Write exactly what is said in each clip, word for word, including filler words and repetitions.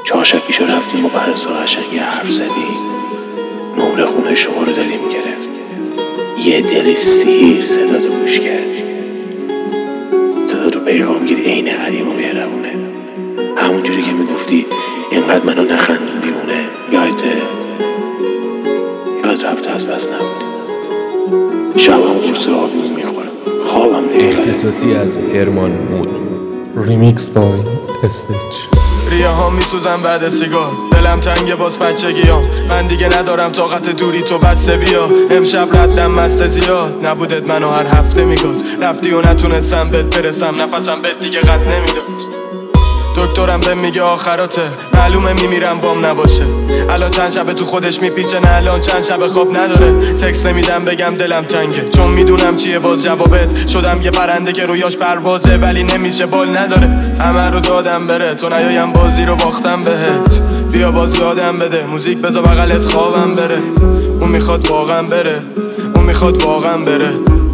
چهار شب پیشا رفتیم و پرستو قشنگ حرف زدیم، نمره خونه شما رو دادیم گرفت، یه دل سیر صدا تو گوش کرد. صدا تو پیغامگیر عین قدیم و مهربونه، همونجوری که میگفتی اینقدر منو نخندون دیوونه. یادته؟ یاد رفته از بس نبود. شبم قرص آبی میخورم، خوابم نمیبره. اختصاصی از هرمان مود. ریمیکس بای استیچ. ریه ها میسوزن بعد سیگار، دلم تنگه باز بچگیام، من دیگه ندارم طاقت دوری تو بسته بیا. امشب ردم مست زیاد، نبودت منو هر هفته میگفت، رفتی و نتونستم بهت برسم، نفسم بهت دیگه قد نمیداد. دکترم به میگه آخراته، معلومه میمیرم بام نباشه. الان چند شب تو خودش میپیچه، نه الان چند شب خواب نداره. تکس نمیدم بگم دلم تنگه، چون میدونم چیه باز جوابت. شدم یه پرنده که رویاش پروازه ولی نمیشه بال نداره. همه رو دادم بره تو نیایم بازی رو باختم بهت. بیا باز یادم بده، موزیک بذار بغلت خوابم بره. اون میخواد واقعا بره، اون میخواد واقعا بره.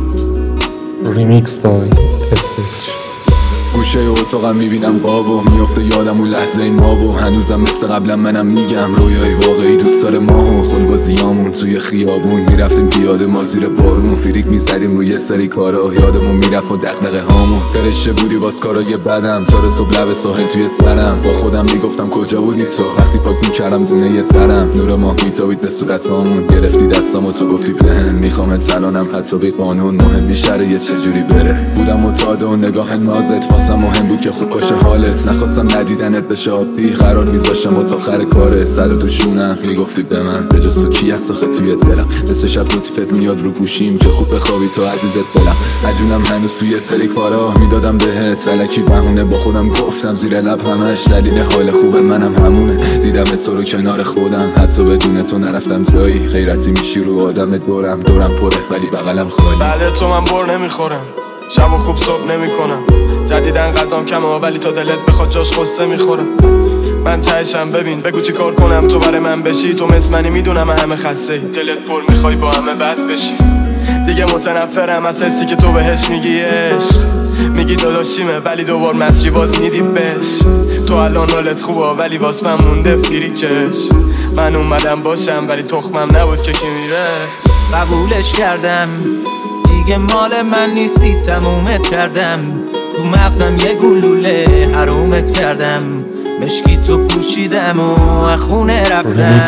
ریمیکس بای استیچ. گوشه اتاقم میبینم قابو، میفته یادم اون لحظه این مابو. هنوزم مثل قبلا منم میگم رویای واقعی دوست داره ماهو. خلبازیامون توی خیابون میرفتیم پیاده ما زیر بارون، فریک میزدیم روی سری کارا، یادمون میرفت و دغدغه هامون. فرشته بودی باز کارای بدم، تا صبح لب ساحل توی سرم. با خودم میگفتم کجا بودی تو وقتی پاک میکردم دونه یه ترم. نور ماه میتابید به صورت هامون، گرفتی دستامو تو گفتی بهم میخوام تلانم حتی بی قانون. مهم میشه یه چجوری بره، بودم متعاد و نگاه نازت واسم مهم بود که خوب باشه حالت. نخواستم ندیدنت بشه عادی، قرار میذاشتم تا آخر کارت. سر تو شونم میگفتی به من به جز تو کی هست آخه توی دلم. مثل شب لطفت میاد رو گوشیم که خوب بخوابی تو عزیزت دلم. مجنونم هنوز توی سری کارا، میدادم بهت الکی بهونه. با خودم گفتم زیر لب همش دلیل حال خوب منم همونه. دیدم تو رو کنار خودم، حتی بدون تو نرفتم جایی. غیرتی میشی رو آدم دورم، دورم پره ولی بغلم خالی. بعد تو من بر نمیخورم، شب و خوب صبح نمیکنم. جدیدن غذام کمه ولی تا دلت بخواد جاش قصه میخورم. من تهشم ببین بگو چی کار کنم تو برای من بشی. تو مثل منی میدونم همه خسته ای، دلت پر میخوای با همه بد بشی. دیگه متنفرم از حسی که تو بهش میگی عشق. میگی داداشیمه ولی دوبار مسجی باز میدی بش. تو الان حالت خوبه ولی واس من مونده فریکش. من اومدم باشم ولی تخمم نبود که کی میره. قبولش کردم دیگه مال من نیستی، تمومت کردم. تو مغزم یه گلوله حرومت کردم. مشکی تو پوشیدم و خونه رفتم.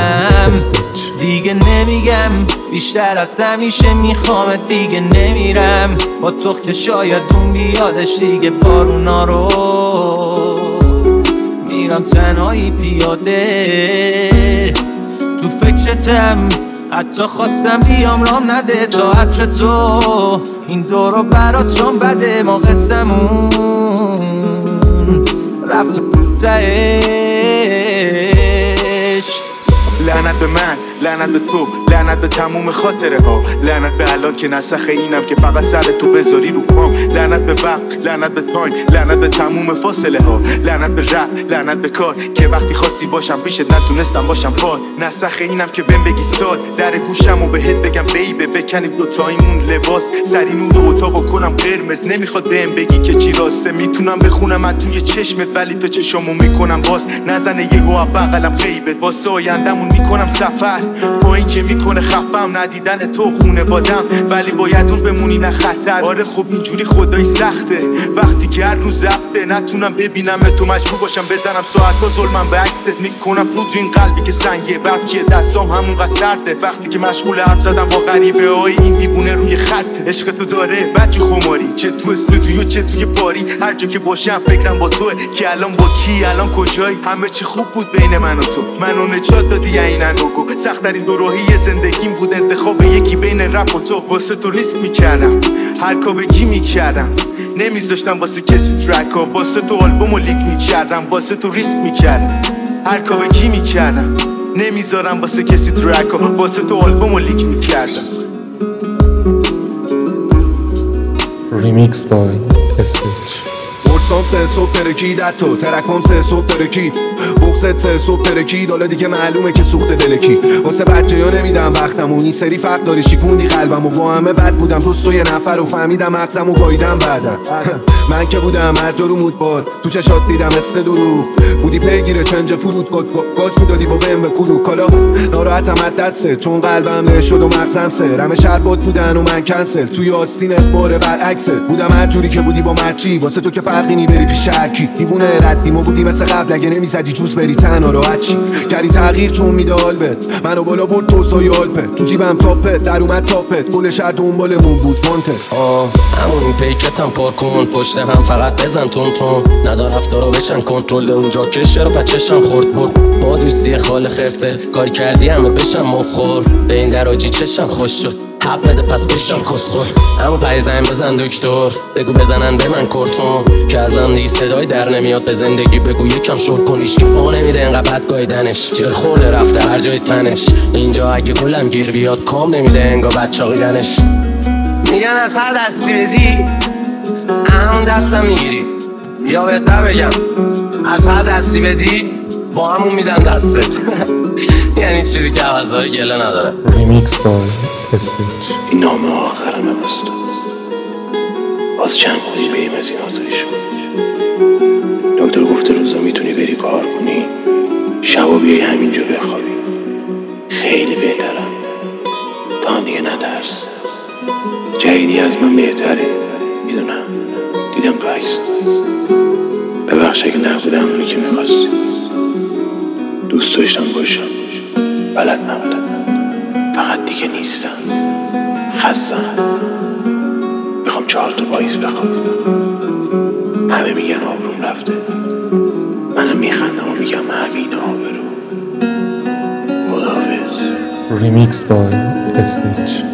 دیگه نمیگم بیشتر از همیشه میخوامت، دیگه نمیرم با تو که شاید اون بیادش. دیگه بارونا رو میرم تنهایی پیاده تو فکرتم. حتی خواستم بیام رام نده تا عطر تو این دورو برات شام بده. ما قصدمون رفت تهش. لعنت به من، لعنت به تو، لعنت به تموم خاطره ها. لعنت به الان که نسخه اینم که فقط سر تو بذاری رو پام. لعنت به وقت، لعنت به تایم، لعنت به تموم فاصله ها. لعنت به رپ، لعنت به کار که وقتی خواستی باشم پیشت نتونستم باشم پاد. نسخه اینم که بهم بگی ساد، در گوشم و بهت بگم بیبه. بکنیم دوتاییمون لباس، سری نور و اتاقو کنم قرمز. نمیخواد بهم بگی که چی راسته، میتونم بخونم از توی چشمت ولی تا چشامو میکنم باز. نزنه یهو بغلم غیبت، واسه آیندمون میکنم سفر. با این که میکنه خفم ندیدن تو خونه بادم، ولی باید دور بمونی نه خطر. آره خب اینجوری خدایی سخته وقتی که هر روز زفته نتونم ببینم تو. مجبور باشم بزنم ساعت‌ها ظلمم به عکست، میکنم پودر این قلبی که سنگه. برفی دستام همونقدر سرده وقتی که مشغول حرف زدم با غریبه های این دیوونه روی خط. عشق تو داره بچه خماری، چه تو استودیو چه توی پاری. هر جا که باشم فکرم با توه که الان با کی، الان کجایی. همه چی خوب بود بین من و تو، منو نجات دادی عیناً بگو. سخت‌ترین دوراهی زندگیم بود انتخاب یکی بین رپ و تو. واسه تو ریسک میکردم، هر کا بگی میکردم. نمیذاشتم واسه کسی ترکا، واسه تو آلبومو لیک میکردم. واسه تو ریسک میکردم، هر کا بگی میکردم. نمیذارم واسه کسی ترکا، واسه تو آلبومو لیک میکردم. ریمیکس بای استیچ. قرص حواسام سه صبح ترکید تو ترکام سه صبح ترکید بغزت سه صبح ترکید حالا دیگه معلومه که سوخت دلکی واسه بچه ها نمیدم وقتمو این سری فرق داری شیکوندی قلبم و با همه بد بودم تو سوی نفر و فهمیدم مغزم و گاییدم بعدم من که بودم هر جا رو مود باد تو چشات دیدم مثل دروغ بودی پیگیر چنج فرود گاز میدادی با بهم به کلوک کالا ناراحتم از دسته چون قلبم نشد و مغزم سر همه شربات بودن و من کنسل توی آستینت باره برعکسه بودم هر جوری که بودی با مرچی واسه تو که فرقی نی بری پیش هرکی دیوونه ردی ما بودی مثل قبل اگه نمیزدی جوز بری تنها راحت چی کردی تغییر چون میده آلبت منو بالا برد تو سای آلپت تو جیبم تاپت در اومد تاپت گل شهر دنبالمون بود وانتد آه همون پیکتم پر کن پشت هم فقط بزن تون تون نظر رفتارا بشن کنترل اونجا کشه رو بچه‌شم خورد برد با دوستی خال خرسه کاری کردی همه بشم مفخور به این دراجی چشم خوش شد حق بده پس بشم کسخور همون پای زنگ بزن دکتر بگو بزنن به من کرتون که ازم دیگه صدای در نمیاد به زندگی بگو یکم شور کنیش که ما نمیده انقدر بد گایدنش چه خورده رفته هر جای تنش اینجا اگه گلم گیر بیاد کام نمیده انگا بچه قیدنش میگن از هر دستی بدی همون دستم میگیری یا بهتر بگم از هر دستی بدی با همون میدن دستت یعنی چیزی که عوضای گله نداره. ریمیکس بای استیج. این نامه آخرمه باز تو باز چند بودی بریم از این آزایش دکتر گفته روزا میتونی بری کار کنی شبا بیای همینجا بخوابی خیلی بهترم تا هم دیگه نترس جدیدی از من بهتره میدونم دیدم تو عکس ببخش اگه نبودم اونی که میخواستی دوست داشتم باشم بلد نبودم فقط دیگه نیستم خستم میخوام چهار تا پاییز بخوام همه میگن آبروم رفته منم میخندم و میگم همین آبرو خداحافظ ریمیکس بای استیج.